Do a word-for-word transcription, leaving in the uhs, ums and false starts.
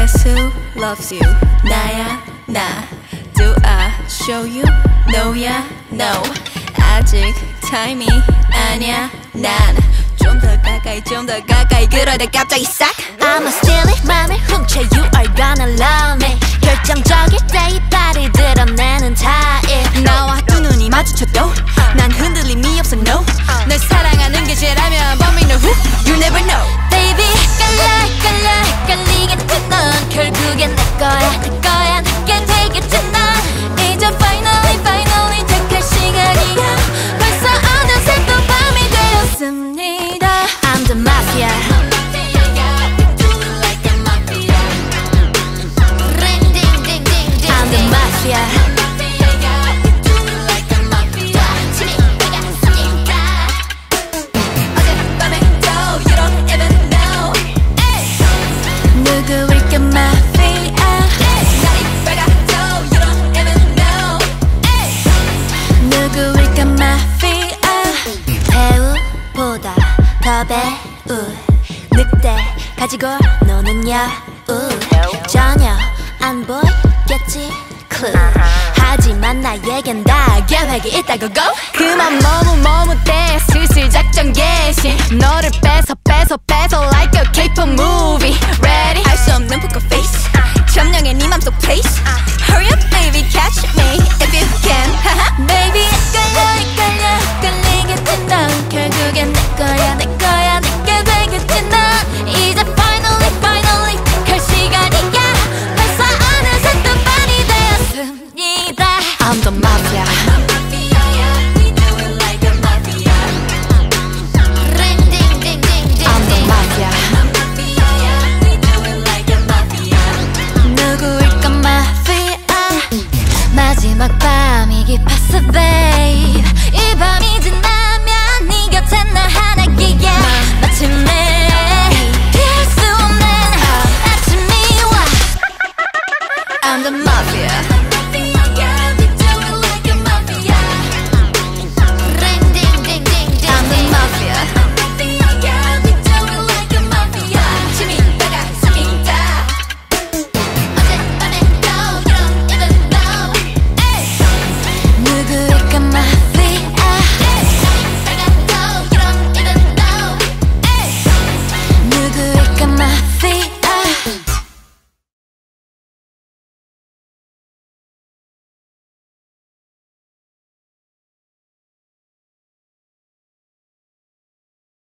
Guess who loves you? 나야 나. Do I show you? No야 no. 아직 타임이 아니야 난. 좀 더 가까이 좀 더 가까이 그러다 갑자기 싹. I'ma steal it 맘을 훔쳐 You are gonna love me 결정적일 때 이빨을 드러내는 타입 나와 두 눈이 마주쳐도 난 흔들림이 없어 no. 널 사랑하는 게 죄라면 But me know who You never know. Baby 헷갈려 헷갈려 헷갈리겠지 넌 결국엔 내 거야 내 거야 내게 되겠지 넌 이제 finally finally 택할 시간이야 벌써 어느새 또 밤이 되었습니다 I'm the mafia I'm the mafia 누구일까 마피아 누구일까 마피아 배우보다 더 배우 늑대 가지고 노는 여우 전혀 안 보이겠지 clue 하지만 나에겐 다 계획이 있다고 go 그만 머뭇머뭇대 슬슬 작전 개시 너를 뺏어 뺏어 뺏어 like a K-pop movie Ready 알 수 없는 poker face 점령해 네 맘속 place Hurry up baby catch me if you can Baby 헷갈려 헷갈려 헷갈리겠지 넌 결국엔 내 거야 내 거야 내게 되겠지 넌 이제 finally finally 택할 시간이야 벌써 어느새 또 밤이 되었습니다 I'm the mafia I'm the mafia 누구일까 마피아 마지막 밤이 깊었어 babe 이 밤이 지나면 네 곁에 나 하나기야 마침내 피할 수 없는 아침이 와 I'm the mafia